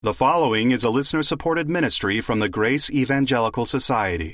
The following is a listener-supported ministry from the Grace Evangelical Society.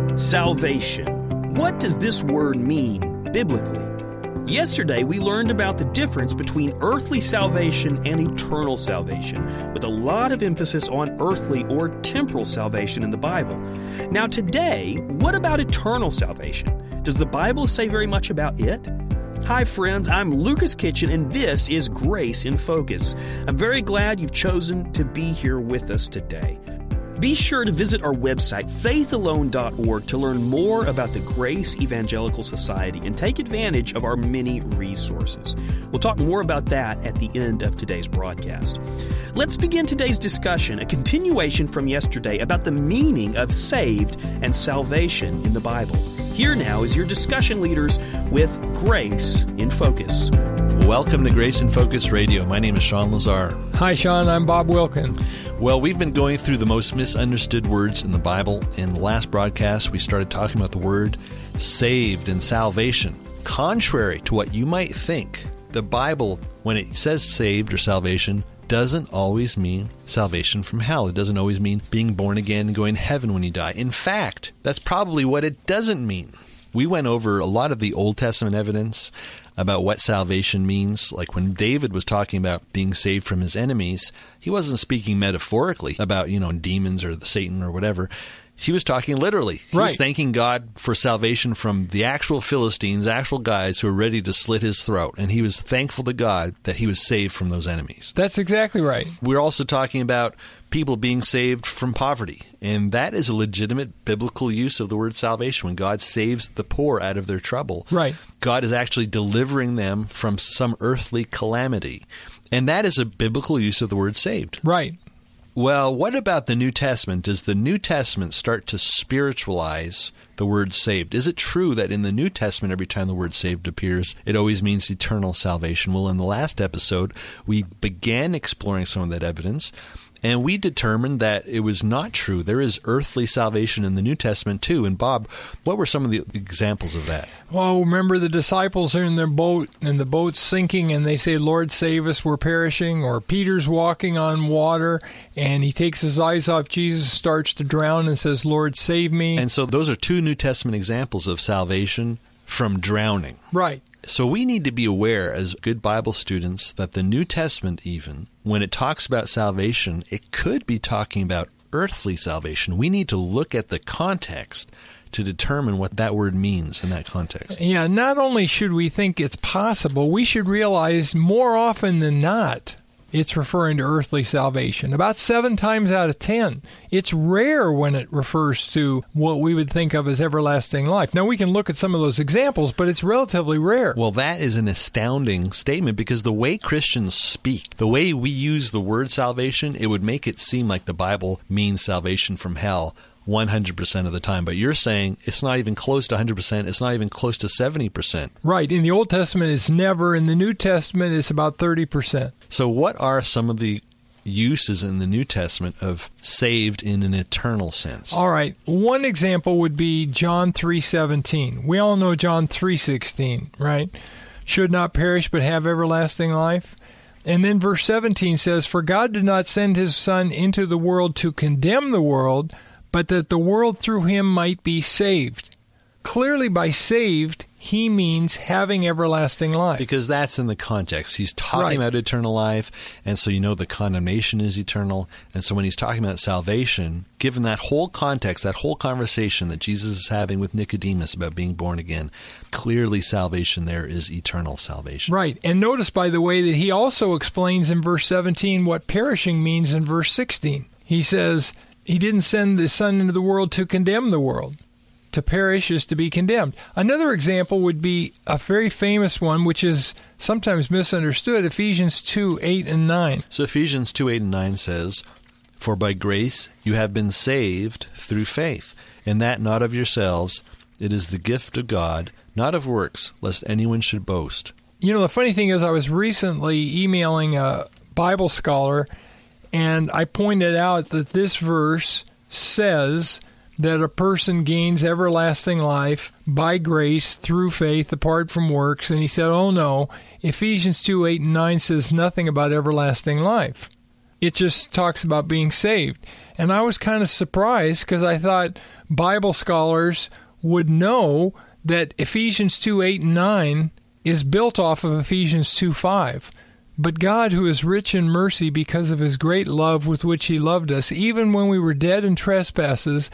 Salvation. What does this word mean biblically? Yesterday, we learned about the difference between earthly salvation and eternal salvation, with a lot of emphasis on earthly or temporal salvation in the Bible. Now today, what about eternal salvation? Does the Bible say very much about it? Hi friends, I'm Lucas Kitchen and this is Grace in Focus. I'm very glad you've chosen to be here with us today. Be sure to visit our website, faithalone.org, to learn more about the Grace Evangelical Society and take advantage of our many resources. We'll talk more about that at the end of today's broadcast. Let's begin today's discussion, a continuation from yesterday, about the meaning of saved and salvation in the Bible. Here now is your discussion leaders with Grace in Focus. Welcome to Grace in Focus Radio. My name is Sean Lazar. Hi, Sean. I'm Bob Wilkin. Well, we've been going through the most misunderstood words in the Bible. In the last broadcast, we started talking about the word saved and salvation. Contrary to what you might think, the Bible, when it says saved or salvation, doesn't always mean salvation from hell. It doesn't always mean being born again and going to heaven when you die. In fact, that's probably what it doesn't mean. We went over a lot of the Old Testament evidence about what salvation means. Like when David was talking about being saved from his enemies, he wasn't speaking metaphorically about, demons or Satan or whatever. He was talking literally. He was thanking God for salvation from the actual Philistines, actual guys who were ready to slit his throat. And he was thankful to God that he was saved from those enemies. That's exactly right. We're also talking about people being saved from poverty. And that is a legitimate biblical use of the word salvation. When God saves the poor out of their trouble, God is actually delivering them from some earthly calamity. And that is a biblical use of the word saved. Right. Well, what about the New Testament? Does the New Testament start to spiritualize the word saved? Is it true that in the New Testament, every time the word saved appears, it always means eternal salvation? Well, in the last episode, we began exploring some of that evidence, and we determined that it was not true. There is earthly salvation in the New Testament too. And Bob, what were some of the examples of that? Well, remember the disciples are in their boat, and the boat's sinking, and they say, "Lord, save us, we're perishing." Or Peter's walking on water, and he takes his eyes off Jesus, starts to drown, and says, "Lord, save me." And so those are two New Testament examples of salvation from drowning. Right. So we need to be aware as good Bible students that the New Testament even, when it talks about salvation, it could be talking about earthly salvation. We need to look at the context to determine what that word means in that context. Yeah, not only should we think it's possible, we should realize more often than not it's referring to earthly salvation. About 7 times out of 10. It's rare when it refers to what we would think of as everlasting life. Now, we can look at some of those examples, but it's relatively rare. Well, that is an astounding statement because the way Christians speak, the way we use the word salvation, it would make it seem like the Bible means salvation from hell 100% of the time. But you're saying it's not even close to 100%. It's not even close to 70%. Right. In the Old Testament, it's never. In the New Testament, it's about 30%. So what are some of the uses in the New Testament of saved in an eternal sense? All right. One example would be John 3:17. We all know John 3:16, right? Should not perish but have everlasting life. And then verse 17 says, "For God did not send his Son into the world to condemn the world, but that the world through him might be saved." Clearly, by saved, he means having everlasting life. Because that's in the context. He's talking about eternal life, and so the condemnation is eternal. And so when he's talking about salvation, given that whole context, that whole conversation that Jesus is having with Nicodemus about being born again, clearly salvation there is eternal salvation. Right. And notice, by the way, that he also explains in verse 17 what perishing means in verse 16. He says, he didn't send the Son into the world to condemn the world. To perish is to be condemned. Another example would be a very famous one, which is sometimes misunderstood, Ephesians 2:8 and 9. So Ephesians 2:8 and 9 says, "For by grace you have been saved through faith, and that not of yourselves, it is the gift of God, not of works, lest anyone should boast." The funny thing is I was recently emailing a Bible scholar, and I pointed out that this verse says that a person gains everlasting life by grace through faith apart from works. And he said, oh no, Ephesians 2:8 and 9 says nothing about everlasting life. it just talks about being saved. And I was kind of surprised because I thought Bible scholars would know that Ephesians 2:8 and 9 is built off of Ephesians 2:5. But God, who is rich in mercy because of his great love with which he loved us, even when we were dead in trespasses,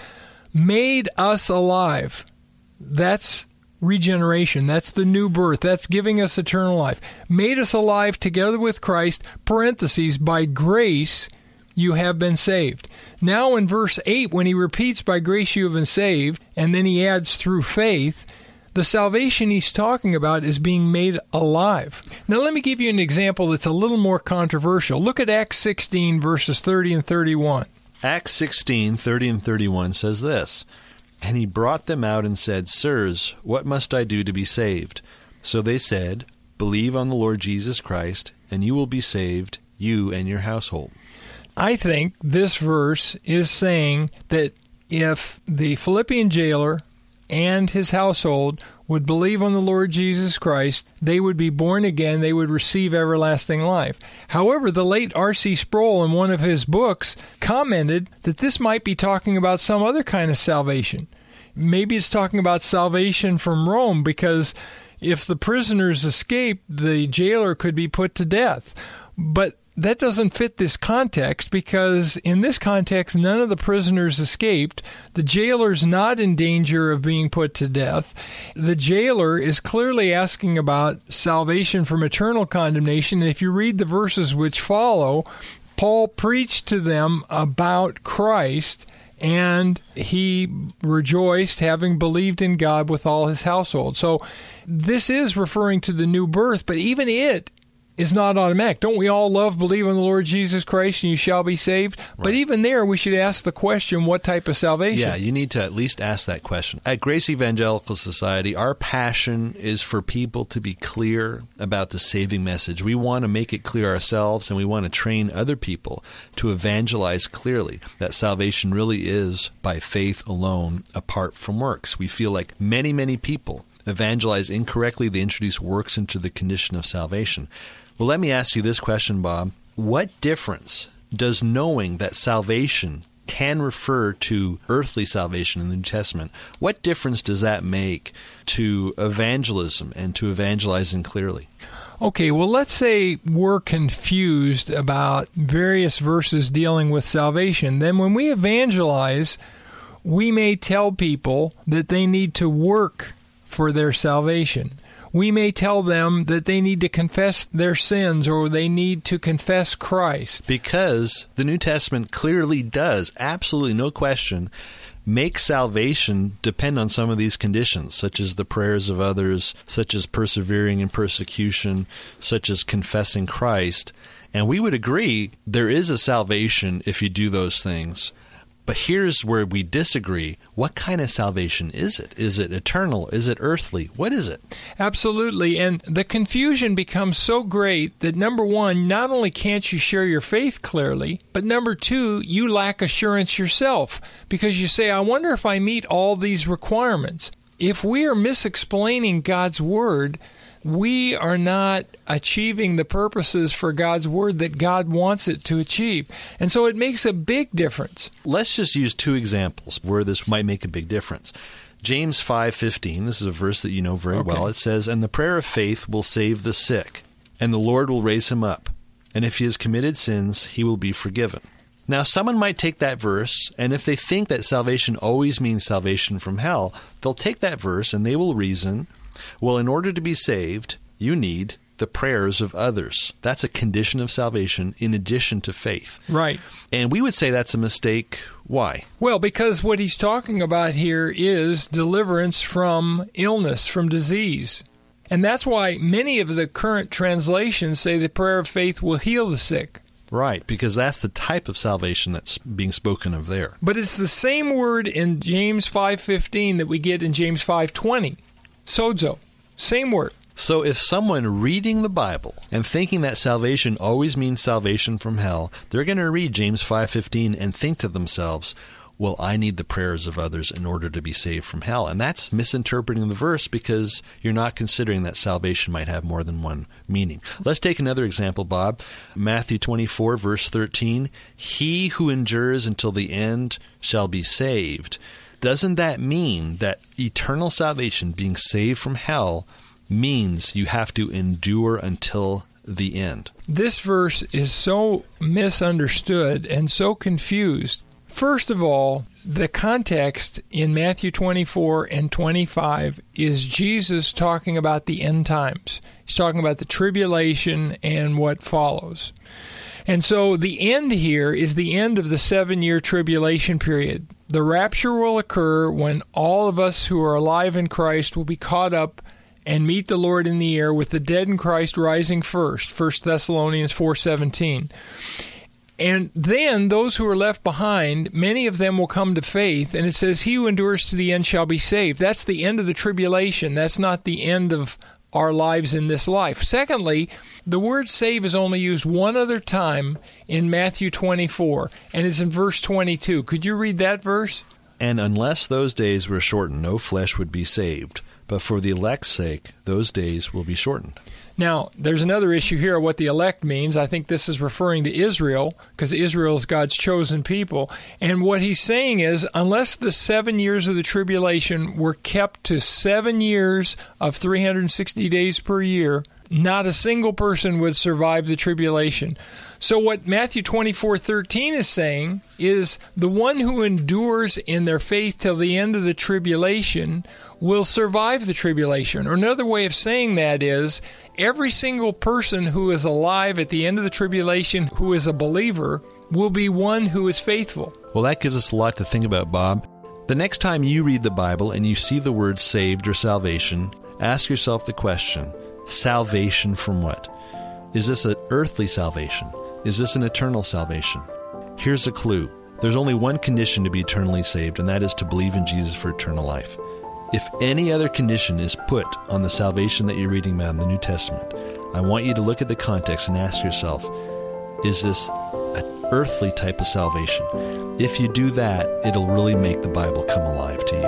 made us alive. That's regeneration. That's the new birth. That's giving us eternal life. Made us alive together with Christ, parentheses, by grace you have been saved. Now in verse 8, when he repeats by grace you have been saved, and then he adds through faith, the salvation he's talking about is being made alive. Now let me give you an example that's a little more controversial. Look at Acts 16, verses 30 and 31. Acts 16, 30 and 31 says this, "And he brought them out and said, Sirs, what must I do to be saved? So they said, Believe on the Lord Jesus Christ, and you will be saved, you and your household." I think this verse is saying that if the Philippian jailer and his household would believe on the Lord Jesus Christ, they would be born again, they would receive everlasting life. However, the late R.C. Sproul, in one of his books, commented that this might be talking about some other kind of salvation. Maybe it's talking about salvation from Rome, because if the prisoners escaped, the jailer could be put to death. But that doesn't fit this context, because in this context, none of the prisoners escaped. The jailer's not in danger of being put to death. The jailer is clearly asking about salvation from eternal condemnation. And if you read the verses which follow, Paul preached to them about Christ, and he rejoiced, having believed in God with all his household. So this is referring to the new birth, but even it is not automatic. Don't we all love believe on the Lord Jesus Christ and you shall be saved? Right. But even there, we should ask the question, what type of salvation? Yeah, you need to at least ask that question. At Grace Evangelical Society, our passion is for people to be clear about the saving message. We want to make it clear ourselves, and we want to train other people to evangelize clearly that salvation really is by faith alone, apart from works. We feel like many, many people evangelize incorrectly. They introduce works into the condition of salvation. Well, let me ask you this question, Bob. What difference does knowing that salvation can refer to earthly salvation in the New Testament, what difference does that make to evangelism and to evangelizing clearly? Okay, well, let's say we're confused about various verses dealing with salvation. Then when we evangelize, we may tell people that they need to work for their salvation. We may tell them that they need to confess their sins, or they need to confess Christ. Because the New Testament clearly does, absolutely no question, make salvation depend on some of these conditions, such as the prayers of others, such as persevering in persecution, such as confessing Christ. And we would agree there is a salvation if you do those things. But here's where we disagree. What kind of salvation is it? Is it eternal? Is it earthly? What is it? Absolutely. And the confusion becomes so great that, number one, not only can't you share your faith clearly, but number two, you lack assurance yourself, because you say, I wonder if I meet all these requirements. If we are misexplaining God's Word, we are not achieving the purposes for God's Word that God wants it to achieve. And so it makes a big difference. Let's just use two examples where this might make a big difference. James 5:15, this is a verse that you know very well. It says, "And the prayer of faith will save the sick, and the Lord will raise him up. And if he has committed sins, he will be forgiven." Now, someone might take that verse, and if they think that salvation always means salvation from hell, they'll take that verse and they will reason, well, in order to be saved, you need the prayers of others. That's a condition of salvation in addition to faith. Right. And we would say that's a mistake. Why? Well, because what he's talking about here is deliverance from illness, from disease. And that's why many of the current translations say the prayer of faith will heal the sick. Right, because that's the type of salvation that's being spoken of there. But it's the same word in James 5:15 that we get in James 5:20. Sozo. Same word. So if someone reading the Bible and thinking that salvation always means salvation from hell, they're going to read James 5:15 and think to themselves, well, I need the prayers of others in order to be saved from hell. And that's misinterpreting the verse because you're not considering that salvation might have more than one meaning. Let's take another example, Bob. Matthew 24, verse 13, he who endures until the end shall be saved. Doesn't that mean that eternal salvation, being saved from hell, means you have to endure until the end? This verse is so misunderstood and so confused. First of all, the context in Matthew 24 and 25 is Jesus talking about the end times. He's talking about the tribulation and what follows. And so the end here is the end of the 7-year tribulation period. The rapture will occur when all of us who are alive in Christ will be caught up and meet the Lord in the air, with the dead in Christ rising first, 1 Thessalonians 4:17. And then those who are left behind, many of them will come to faith, and it says, he who endures to the end shall be saved. That's the end of the tribulation. That's not the end of our lives in this life. Secondly, the word save is only used one other time in Matthew 24, and it's in verse 22. Could you read that verse? And unless those days were shortened, no flesh would be saved. But for the elect's sake, those days will be shortened. Now, there's another issue here of what the elect means. I think this is referring to Israel, because Israel is God's chosen people. And what he's saying is, unless the 7 years of the tribulation were kept to 7 years of 360 days per year, not a single person would survive the tribulation. So what Matthew 24:13 is saying is the one who endures in their faith till the end of the tribulation will survive the tribulation. Or another way of saying that is every single person who is alive at the end of the tribulation who is a believer will be one who is faithful. Well, that gives us a lot to think about, Bob. The next time you read the Bible and you see the word saved or salvation, ask yourself the question, salvation from what? Is this an earthly salvation? Is this an eternal salvation? Here's a clue. There's only one condition to be eternally saved, and that is to believe in Jesus for eternal life. If any other condition is put on the salvation that you're reading about in the New Testament, I want you to look at the context and ask yourself, is this an earthly type of salvation? If you do that, it'll really make the Bible come alive to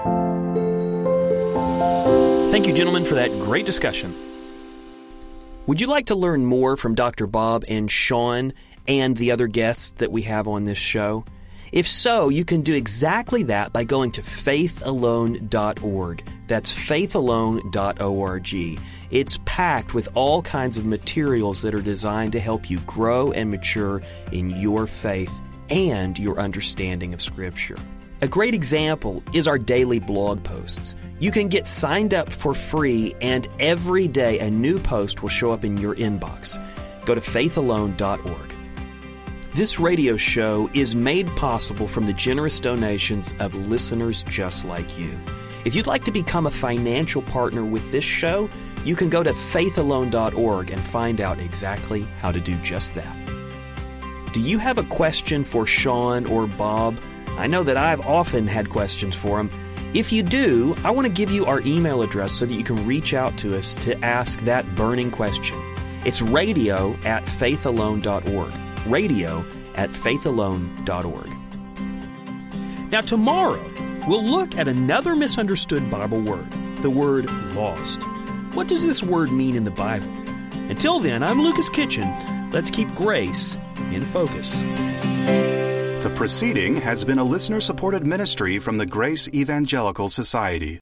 you. Thank you, gentlemen, for that great discussion. Would you like to learn more from Dr. Bob and Sean and the other guests that we have on this show? If so, you can do exactly that by going to faithalone.org. That's faithalone.org. It's packed with all kinds of materials that are designed to help you grow and mature in your faith and your understanding of Scripture. A great example is our daily blog posts. You can get signed up for free, and every day a new post will show up in your inbox. Go to faithalone.org. This radio show is made possible from the generous donations of listeners just like you. If you'd like to become a financial partner with this show, you can go to faithalone.org and find out exactly how to do just that. Do you have a question for Sean or Bob? I know that I've often had questions for them. If you do, I want to give you our email address so that you can reach out to us to ask that burning question. It's radio@faithalone.org. radio@faithalone.org. Now tomorrow, we'll look at another misunderstood Bible word, the word lost. What does this word mean in the Bible? Until then, I'm Lucas Kitchen. Let's keep grace in focus. The proceeding has been a listener-supported ministry from the Grace Evangelical Society.